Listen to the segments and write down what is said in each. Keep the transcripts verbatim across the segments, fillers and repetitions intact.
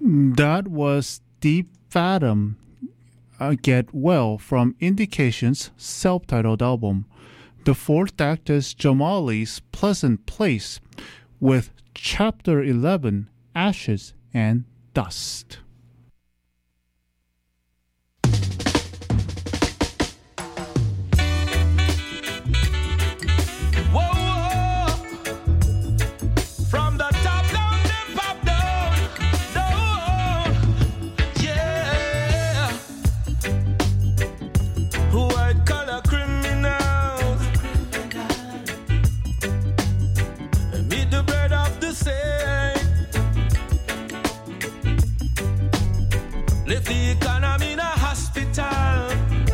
That was Deep Fathom, uh, Get Well from Indications' self-titled album. The fourth act is Jamali's Pleasant Place with Chapter eleven, Ashes and Dust. Live the economy in a hospital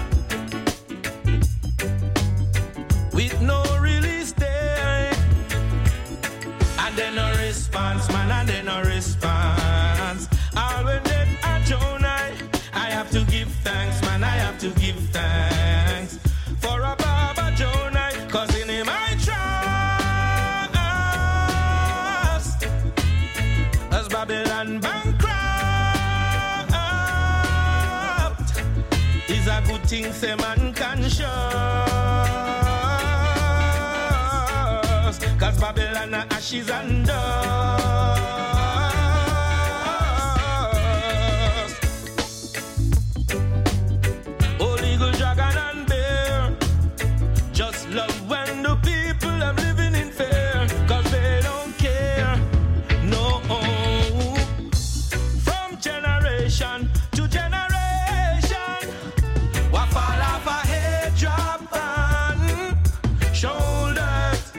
with no release day, and then no response, man, and then no response. All when them are Jonah, I have to give thanks, man, I have to give thanks for a Baba Jonah, cause in him I trust. As Babylon bankrupt, is a good thing say man can show. Cause Babylon are ashes and dust. Old eagle, dragon and bear just love when the people are living in fear, cause they don't care, no. From generation to generation, what fall off a head, drop on shoulders.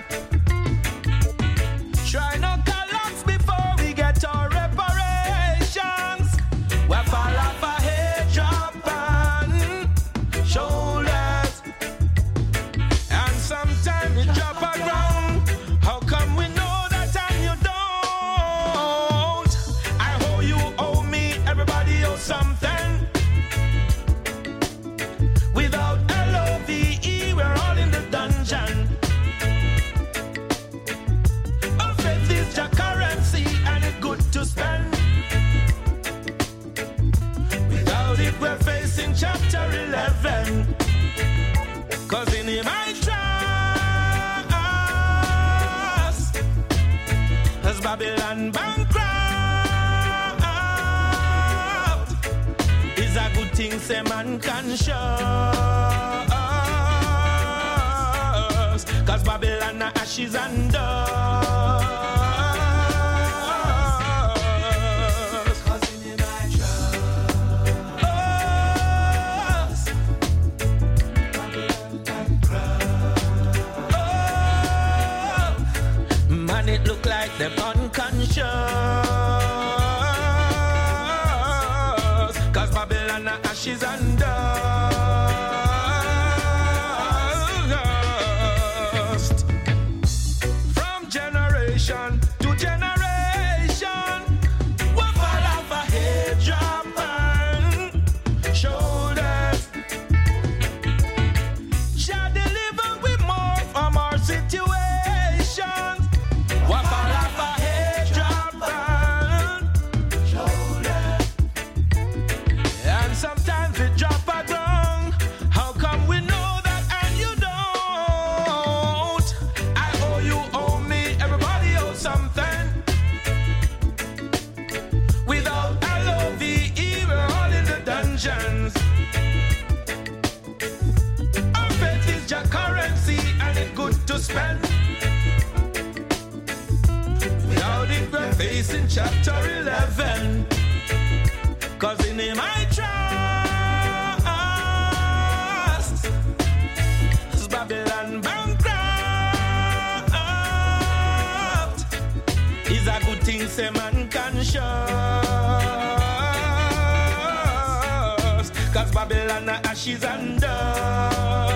Try not collapse before we get our reparations. What fall off a head, drop on shoulders. And sometimes you drop a ground. How come we know that and you don't? I owe you, owe me, everybody owes something. Without L O V E, we're all in the dungeon. Our faith is your currency and it's good to spend. Without it, we're facing chapter eleven. Cause in him I trust. As Babylon bankrupt, is a good thing say man can show. Cause Babylon are ashes and dust. Cause in him I trust. Babylon bankrupt. Oh, man, it look like them unconscious. Cause Babylon are ashes and dust. From generation to generation, what fall off a head, drop on shoulders. Shall deliver with more from our situations. What fall off a head, drop on shoulders. And sometimes it drop a ground. How come we know that and you don't? I owe you, owe me, everybody owes something. Without L O V E, we're all in the dungeons. Our faith is your currency and it's good to spend. Without it, we're facing chapter eleven. Cause in him I trust. As Babylon bankrupt, is a good thing say man can show. Cause Babylon are ashes and dust.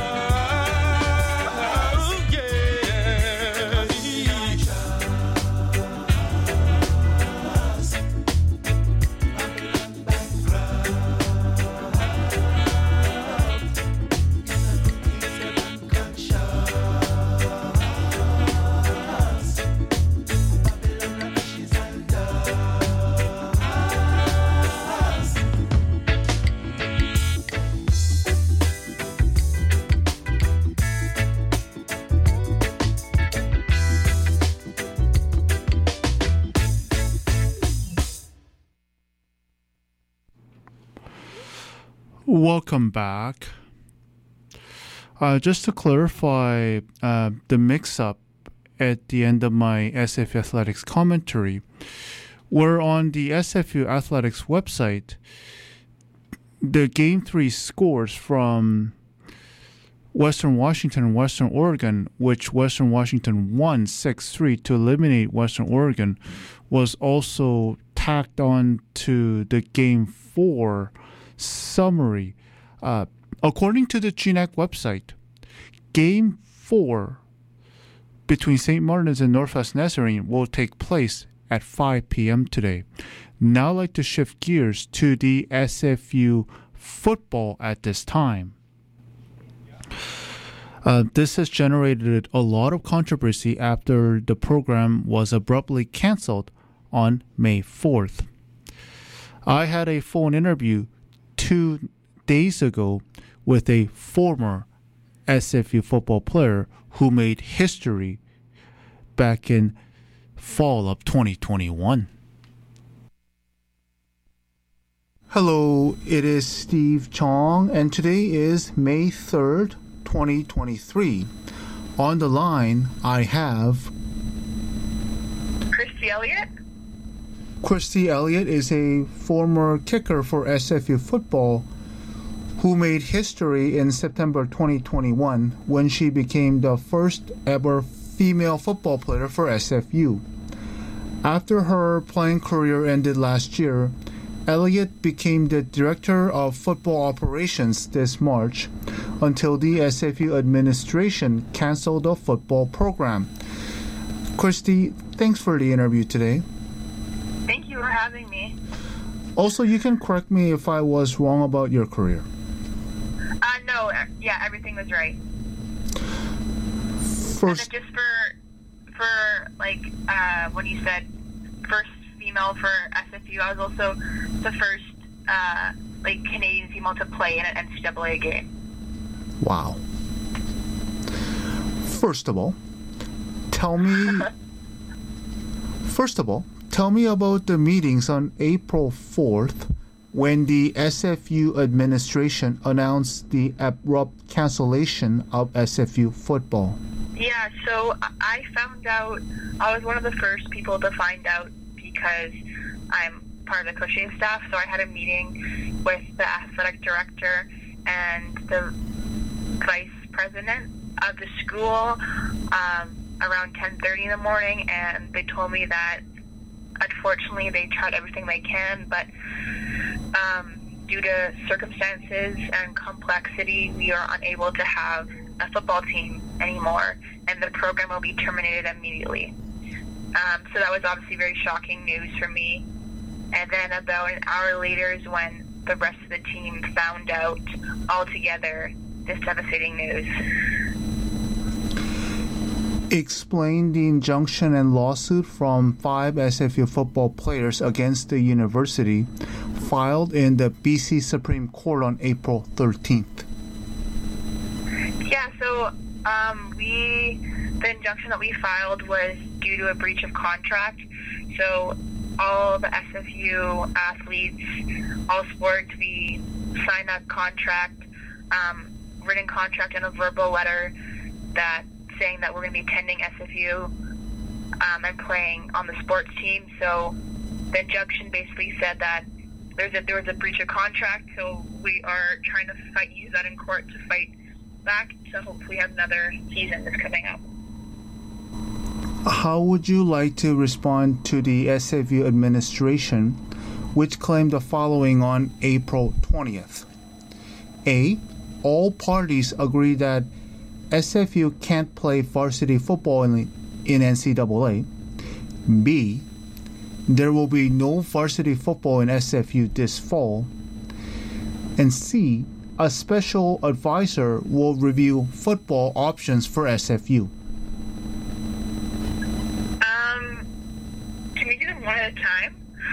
Welcome back. Uh, just to clarify uh, the mix-up at the end of my S F U Athletics commentary, we're on the S F U Athletics website. The Game three scores from Western Washington and Western Oregon, which Western Washington won six three to eliminate Western Oregon, was also tacked on to the Game four summary. Uh, according to the G N A C website, Game four between Saint Martin's and Northwest Nazarene will take place at five p.m. today. Now I'd like to shift gears to the S F U football at this time. Uh, this has generated a lot of controversy after the program was abruptly canceled on May fourth. I had a phone interview two days ago with a former S F U football player who made history back in fall of twenty twenty-one. Hello, it is Steve Chong, and today is May third, twenty twenty-three. On the line, I have Christy Elliott. Christy Elliott is a former kicker for S F U football who made history in September twenty twenty-one when she became the first ever female football player for S F U. After her playing career ended last year, Elliott became the Director of Football Operations this March until the S F U administration canceled the football program. Christy, thanks for the interview today. Thank you for having me. Also, you can correct me if I was wrong about your career. Uh, no, uh, yeah, everything was right. First, And then just for, for like, uh, when you said first female for S F U, I was also the first, uh, like, Canadian female to play in an N C double A game. wow. First of all, tell me. First of all, tell me about the meetings on April fourth when the S F U administration announced the abrupt cancellation of S F U football. Yeah, so I found out, I was one of the first people to find out because I'm part of the coaching staff, so I had a meeting with the athletic director and the vice president of the school um, around ten thirty in the morning, and they told me that unfortunately they tried everything they can, but um, due to circumstances and complexity, we are unable to have a football team anymore, and the program will be terminated immediately. Um, so that was obviously very shocking news for me. And then about an hour later is when the rest of the team found out altogether this devastating news. Explain the injunction and lawsuit from five S F U football players against the university filed in the B C Supreme Court on April thirteenth. Yeah, so um, we, the injunction that we filed was due to a breach of contract. So all the S F U athletes, all sports, we signed a contract, um, written contract and a verbal letter that saying that we're going to be attending S F U um, and playing on the sports team. So the injunction basically said that there's a, there was a breach of contract, so we are trying to fight, use that in court to fight back to hopefully have another season that's coming up. How would you like to respond to the S F U administration, which claimed the following on April twentieth? A. All parties agree that S F U can't play varsity football in, in N C double A. B. There will be no varsity football in S F U this fall. And C. A special advisor will review football options for S F U. Um, can we do them one at a time?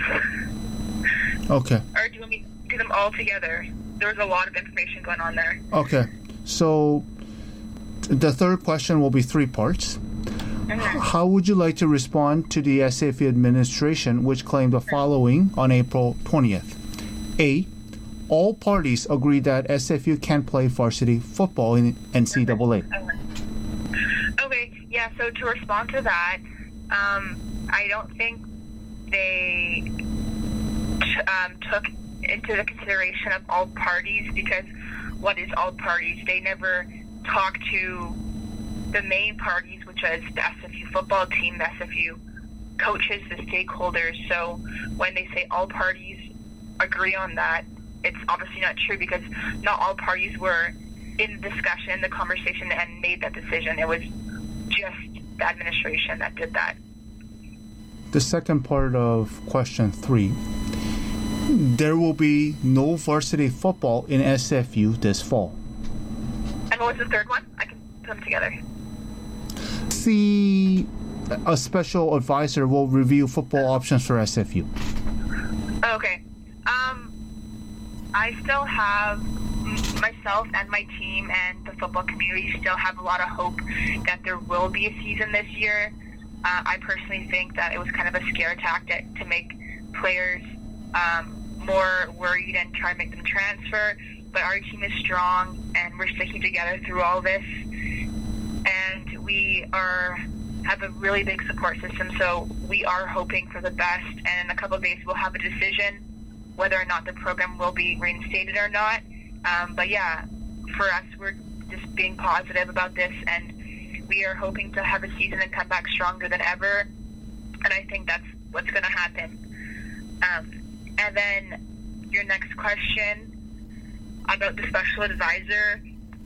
Okay. Or do we do them all together? There was a lot of information going on there. Okay. So the third question will be three parts. Mm-hmm. How would you like to respond to the S F U administration, which claimed the following on April twentieth? A. all parties agree that S F U can play varsity football in N C double A. Okay, yeah, so to respond to that, um, I don't think they t- um, took into the consideration of all parties, because what is all parties? They never talked to the main parties, which was the S F U football team, the S F U coaches, the stakeholders. So when they say all parties agree on that, it's obviously not true, because not all parties were in the discussion, the conversation, and made that decision. It was just the administration that did that. The second part of question three. There will be no varsity football in S F U this fall. And what was the third one? I can put them together. See, a special advisor will review football options for S F U. Okay. Um, I still have myself and my team and the football community still have a lot of hope that there will be a season this year. Uh, I personally think that it was kind of a scare tactic to make players um, more worried and try to make them transfer. But our team is strong, and we're sticking together through all this. And we are have a really big support system, so we are hoping for the best. And in a couple of days, we'll have a decision whether or not the program will be reinstated or not. Um, but yeah, for us, we're just being positive about this, and we are hoping to have a season and come back stronger than ever. And I think that's what's going to happen. Um, and then your next question about the special advisor,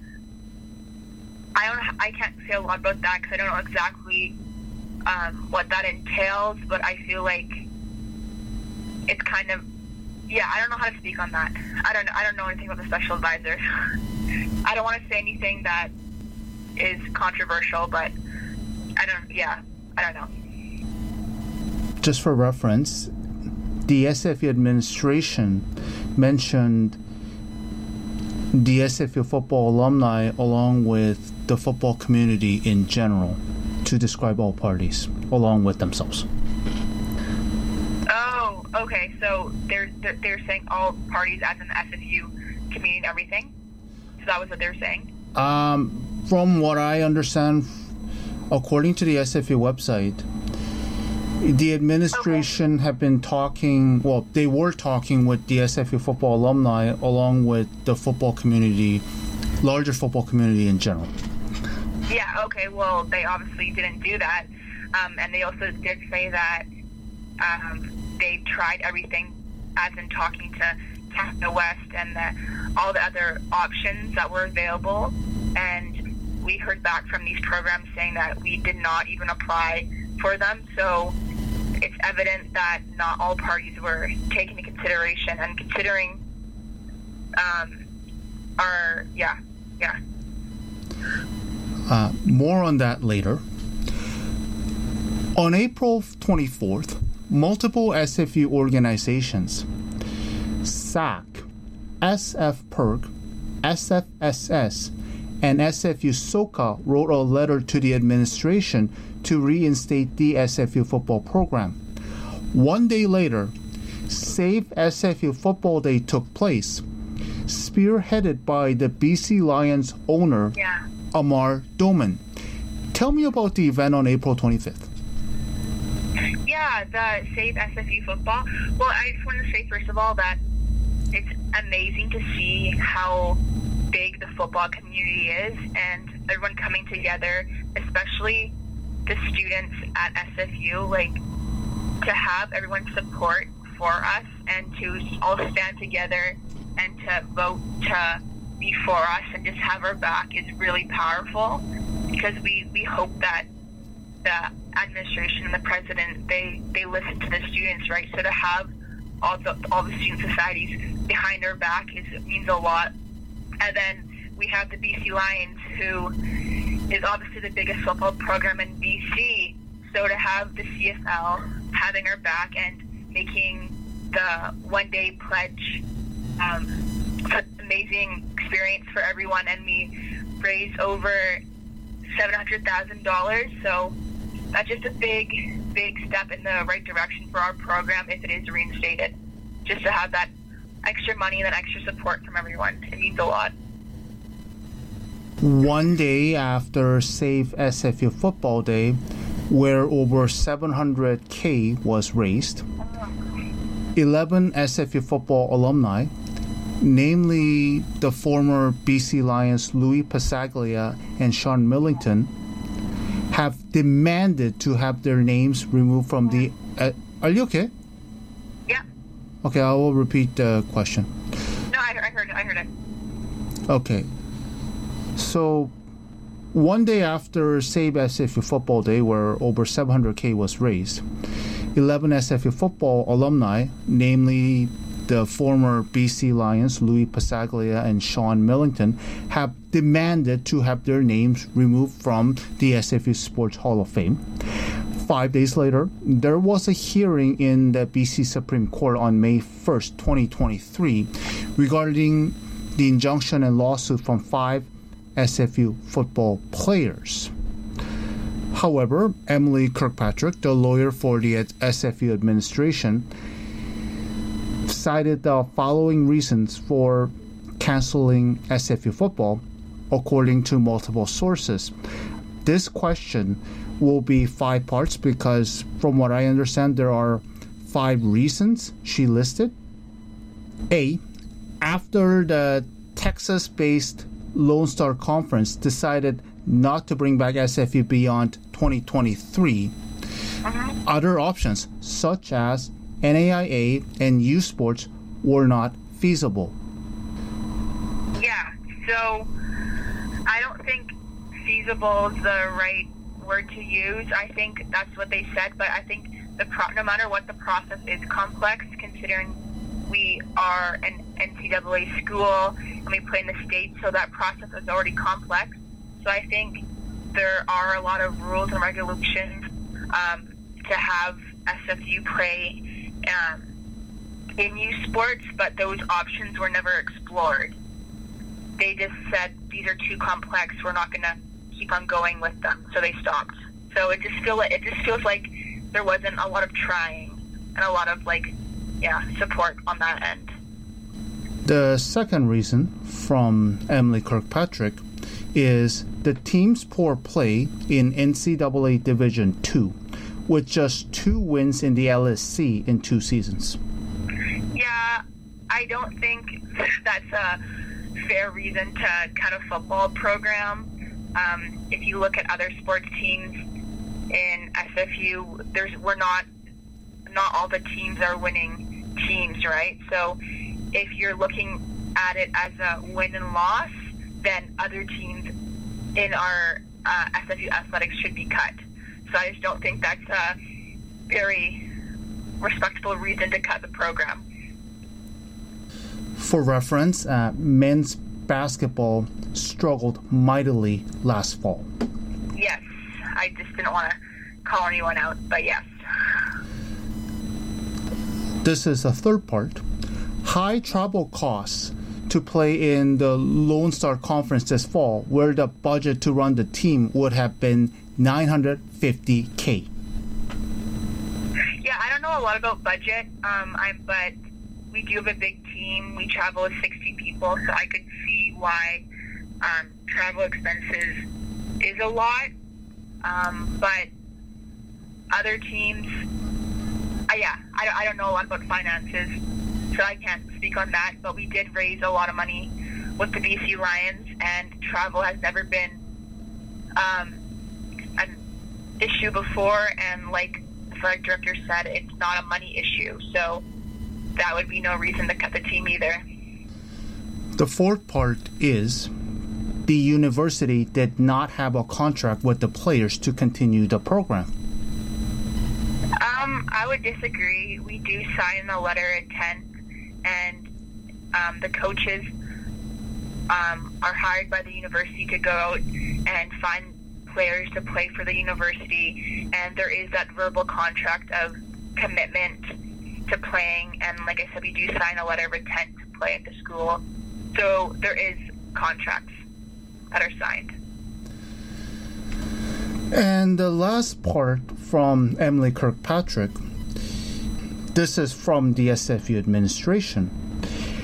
I don't, I can't say a lot about that because I don't know exactly um, what that entails. But I feel like it's kind of, yeah, I don't know how to speak on that. I don't, I don't know anything about the special advisors. I don't want to say anything that is controversial, but I don't, yeah, I don't know. Just for reference, the S F U administration mentioned the S F U football alumni along with the football community in general to describe all parties along with themselves. Oh, okay. So they're they're, they're saying all parties as in the S F U community and everything? So that was what they're saying? Um, from what I understand, according to the S F U website, the administration okay. have been talking, well, they were talking with the S F U football alumni along with the football community, larger football community in general. Yeah, okay, well, they obviously didn't do that. Um, and they also did say that um, they tried everything, as in talking to Canada West and the, all the other options that were available. And we heard back from these programs saying that we did not even apply for them. So it's evident that not all parties were taken into consideration and considering um, our, yeah, yeah. Uh, more on that later. On April twenty-fourth, multiple S F U organizations, S A C, S F P E R G, S F S S, and S F U SoCa wrote a letter to the administration to reinstate the S F U football program. One day later, Save S F U Football Day took place, spearheaded by the B C Lions owner, yeah. Amar Doman. Tell me about the event on April twenty-fifth. Yeah, the Save S F U Football. Well, I just want to say, first of all, that it's amazing to see how big the football community is and everyone coming together, especially the students at S F U, like, to have everyone's support for us and to all stand together and to vote to be for us and just have our back is really powerful, because we, we hope that the administration and the president, they, they listen to the students, right? So to have all the all the student societies behind our back is means a lot. And then we have the B C Lions, who is obviously the biggest football program in B C. So to have the C F L having our back and making the one-day pledge, um, such an amazing experience for everyone. And we raised over seven hundred thousand dollars. So that's just a big, big step in the right direction for our program if it is reinstated. Just to have that extra money and that extra support from everyone. It means a lot. One day after Save S F U Football Day, where over seven hundred K was raised, eleven S F U football alumni, namely the former B C Lions Louis Passaglia and Sean Millington, have demanded to have their names removed from the... Uh, are you okay? Yeah. Okay, I will repeat the question. No, I, I heard it. I heard it. Okay. So, one day after Save S F U Football Day, where over seven hundred K was raised, eleven S F U football alumni, namely the former B C Lions Louis Passaglia and Sean Millington, have demanded to have their names removed from the S F U Sports Hall of Fame. Five days later, there was a hearing in the B C Supreme Court on May first, twenty twenty-three, regarding the injunction and lawsuit from five S F U football players. However, Emily Kirkpatrick, the lawyer for the S F U administration, cited the following reasons for canceling S F U football, according to multiple sources. This question will be five parts because, from what I understand, there are five reasons she listed. A, after the Texas-based Lone Star Conference decided not to bring back S F U beyond twenty twenty-three, uh-huh. other options such as N A I A and U Sports were not feasible. Yeah, so I don't think feasible is the right word to use. I think that's what they said, but I think the pro- no matter what, the process is complex, considering we are an N C double A school and we play in the state, so that process is already complex. So I think there are a lot of rules and regulations um, to have S F U play um, in U Sports, but those options were never explored. They just said, these are too complex, we're not going to keep on going with them, so they stopped. So it just feel like, it just feels like there wasn't a lot of trying and a lot of, like, yeah, support on that end. The second reason from Emily Kirkpatrick is the team's poor play in N C double A Division two, with just two wins in the L S C in two seasons. Yeah, I don't think that's a fair reason to cut a football program. Um, if you look at other sports teams in S F U, there's we're not not all the teams are winning teams, right? So if you're looking at it as a win and loss, then other teams in our uh, S F U athletics should be cut. So I just don't think that's a very respectable reason to cut the program. For reference, uh, men's basketball struggled mightily last fall. Yes, I just didn't want to call anyone out, but yes. This is the third part. High travel costs to play in the Lone Star Conference this fall, where the budget to run the team would have been nine hundred fifty K. Yeah, I don't know a lot about budget, um, I, but we do have a big team. We travel with sixty people, so I could see why um, travel expenses is a lot. Um, but other teams, uh, yeah, I, I don't know a lot about finances, so I can't speak on that. But we did raise a lot of money with the B C Lions, and travel has never been um, an issue before. And like the athletic director said, it's not a money issue, so that would be no reason to cut the team either. The fourth part is the university did not have a contract with the players to continue the program. Um, I would disagree. We do sign a letter of intent, and um, the coaches um, are hired by the university to go out and find players to play for the university, and there is that verbal contract of commitment to playing, and like I said, we do sign a letter of intent to play at the school. So there is contracts that are signed. And the last part from Emily Kirkpatrick, this is from the S F U administration.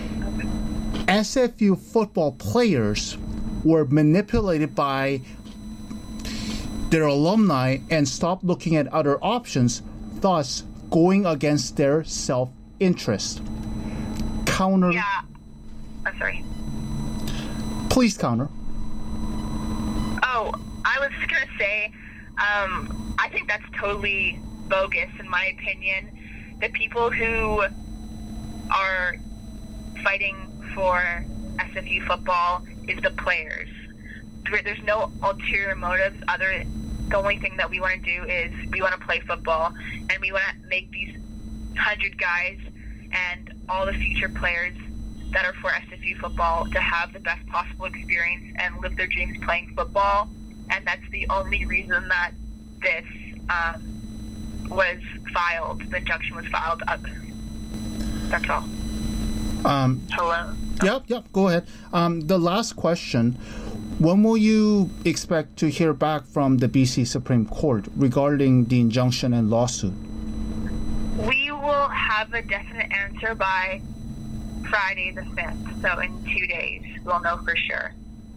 S F U football players were manipulated by their alumni and stopped looking at other options, thus going against their self-interest. Counter. Yeah. I'm sorry. Please counter. Oh, I was just gonna say, um, I think that's totally bogus, in my opinion. The people who are fighting for S F U football is the players. There- There's no ulterior motives. Other, the only thing that we want to do is we want to play football, and we want to make these hundred guys and all the future players that are for S F U football to have the best possible experience and live their dreams playing football. And that's the only reason that this um, was filed, the injunction was filed. Up. That's all. Um, Hello? Yep, yep, go ahead. Um, the last question. When will you expect to hear back from the B C Supreme Court regarding the injunction and lawsuit? We will have a definite answer by Friday the fifth, so in two days we'll know for sure.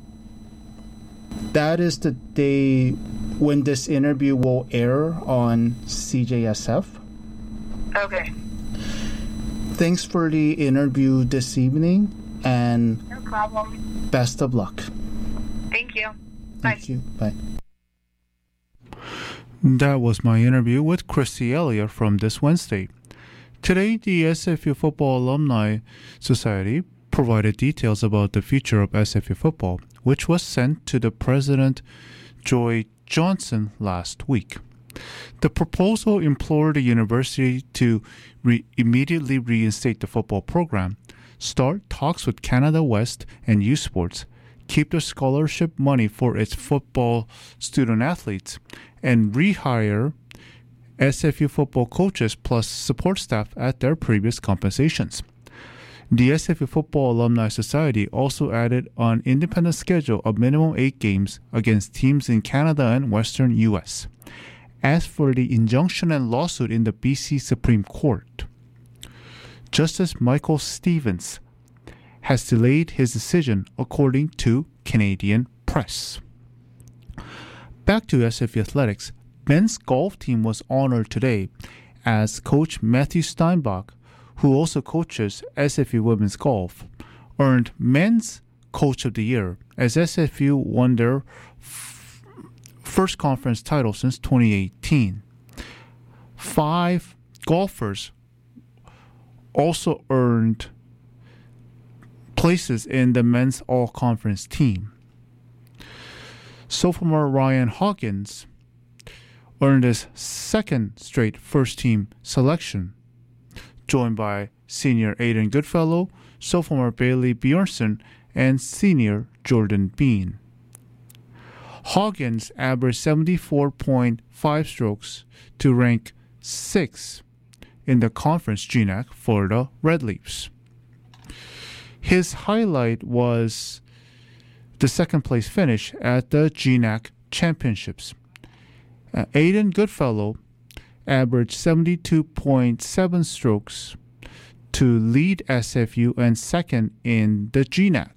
That is the day when this interview will air on C J S F. Okay. Thanks for the interview this evening, and No problem. best of luck. Thank you. Bye. Thank you. Bye. That was my interview with Christy Elliott from this Wednesday. Today, the S F U Football Alumni Society provided details about the future of S F U football, which was sent to the President Joy Johnson last week. The proposal implored the university to re- immediately reinstate the football program, start talks with Canada West and U Sports, keep the scholarship money for its football student athletes, and rehire S F U football coaches plus support staff at their previous compensations. The S F U Football Alumni Society also added an independent schedule of minimum eight games against teams in Canada and Western U S. As for the injunction and lawsuit in the B C Supreme Court, Justice Michael Stevens has delayed his decision, according to Canadian press. Back to S F U athletics, men's golf team was honored today as Coach Matthew Steinbach, who also coaches S F U women's golf, earned Men's Coach of the Year as S F U won their f- first conference title since twenty eighteen. Five golfers also earned places in the men's all-conference team. Sophomore Ryan Hawkins earned his second straight first-team selection, joined by senior Aiden Goodfellow, sophomore Bailey Bjornsson, and senior Jordan Bean. Hawkins averaged seventy-four point five strokes to rank sixth in the conference G N A C for the Red Leafs. His highlight was the second place finish at the G N A C Championships. Uh, Aiden Goodfellow averaged seventy-two point seven strokes to lead S F U and second in the G N A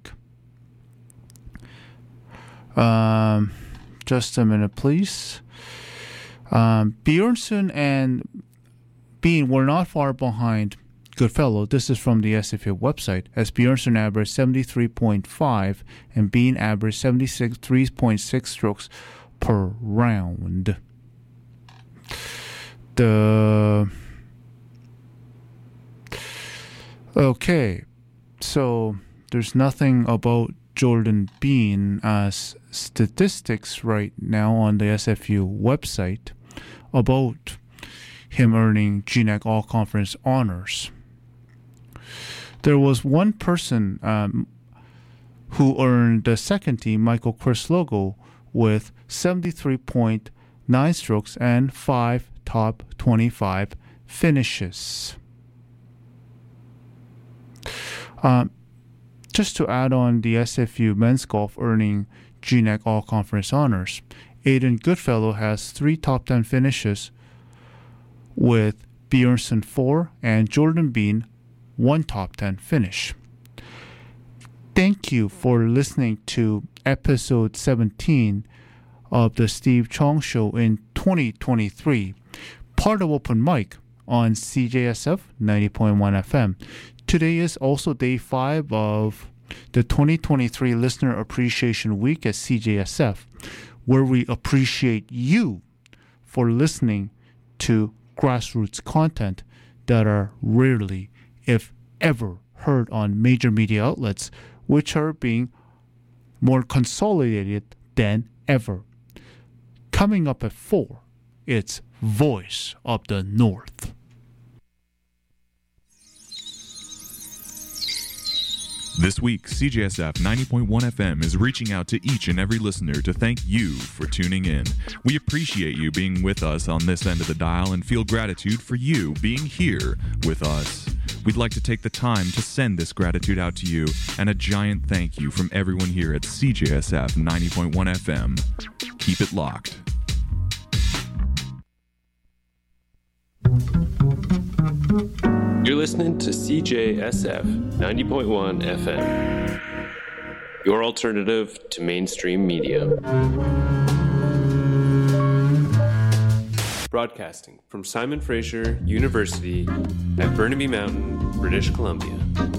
C. Um, just a minute, please. Um, Bjornsson and Bean were not far behind Goodfellow. This is from the S F U website, as Bjornsson averaged seventy-three point five and Bean averaged seventy-three point six strokes per round. The okay, so there's nothing about Jordan Bean as statistics right now on the S F U website about him earning G N A C All-Conference honors. There was one person um, who earned the second team, Michael Crislogo, with seventy-three point nine strokes and five top twenty-five finishes. Um, just to add on the S F U men's golf earning G N A C All-Conference honors, Aiden Goodfellow has three top ten finishes, with Bjornsson four and Jordan Bean one top ten finish. Thank you for listening to episode seventeen of the Steve Chong Show in twenty twenty-three, part of Open Mic on C J S F ninety point one F M. Today is also day five of the twenty twenty-three Listener Appreciation Week at C J S F, where we appreciate you for listening to grassroots content that are rarely, if ever, heard on major media outlets, which are being more consolidated than ever. Coming up at four, it's Voice of the North. This week, C J S F ninety point one F M is reaching out to each and every listener to thank you for tuning in. We appreciate you being with us on this end of the dial and feel gratitude for you being here with us. We'd like to take the time to send this gratitude out to you and a giant thank you from everyone here at C J S F ninety point one F M. Keep it locked. You're listening to C J S F ninety point one F M, your alternative to mainstream media. Broadcasting from Simon Fraser University at Burnaby Mountain, British Columbia.